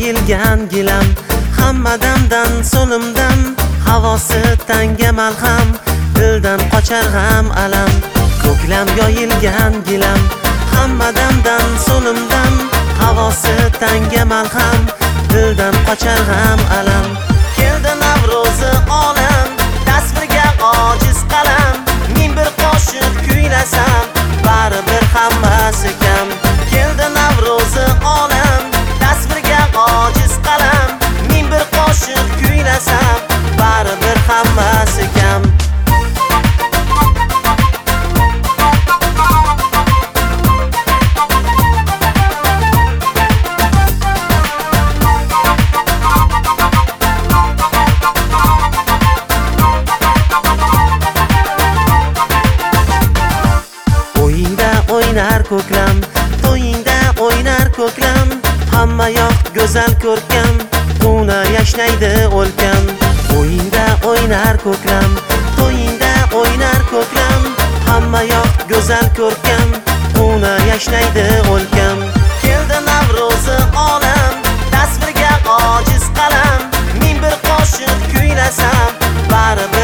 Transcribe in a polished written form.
yoyilgan gilam, hammadamdan so'limdan havosi tanga malham, dildan qochar g'am alam. Ko'klam yoyilgan gilam, hammadamdan so'limdan havosi tanga malham, dildan qochar g'am alam. Keldi Navro'zi olam, tasvirga ojiz qalam, men bir qo'shiq kuylasam, baribir hammasi kam. Keldi Navro'zi olam, tasvirga ojiz qalam, men bir qo'shiq kuylasam, baribir hammasi kam. O'ynar ko'klam, to'yingda o'ynar ko'klam, hamma yoq go'zal ko'rkam, quvna yashnaydi o'lkam. O'yingda o'ynar ko'klam, to'yingda o'ynar ko'klam, hamma yoq go'zal ko'rkam, quvna yashnaydi o'lkam. Keldi Navro'zi olam, tasvirga ojiz qalam, men bir qo'shiq kuylasam, baribir